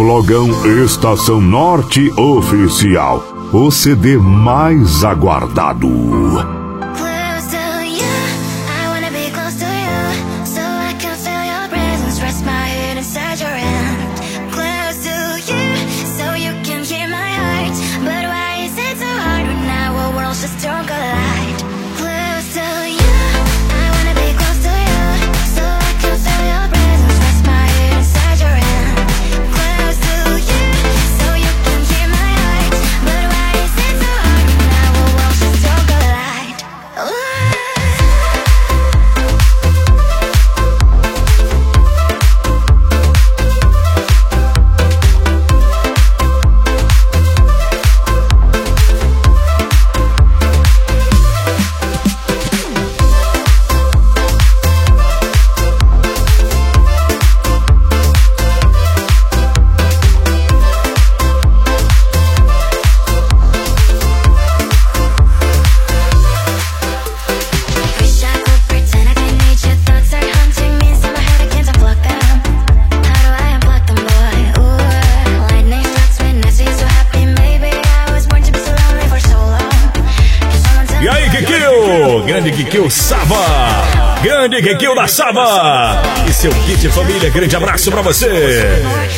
Flogão Estação Norte Oficial, o CD mais aguardado. Grande Kikil Saba, grande Kikil da Saba e seu kit família, grande abraço pra você.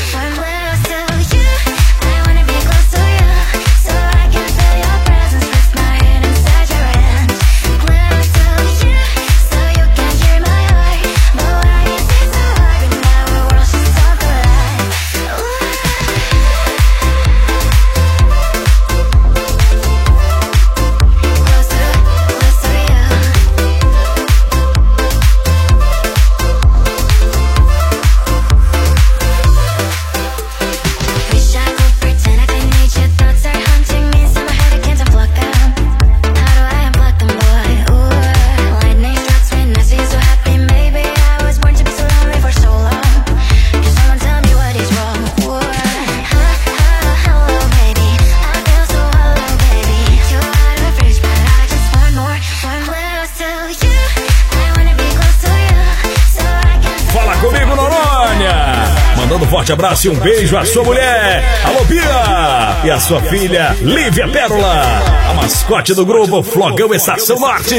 Forte abraço e um beijo à sua mulher, alô Bia, e a sua filha, Lívia Pérola, a mascote do grupo Flogão Estação Norte.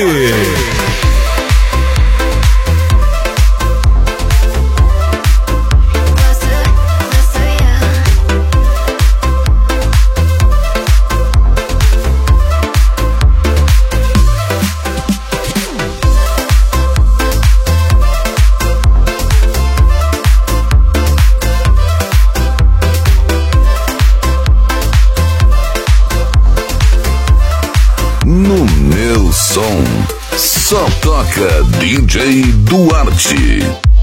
No meu som, só toca DJ Duarte.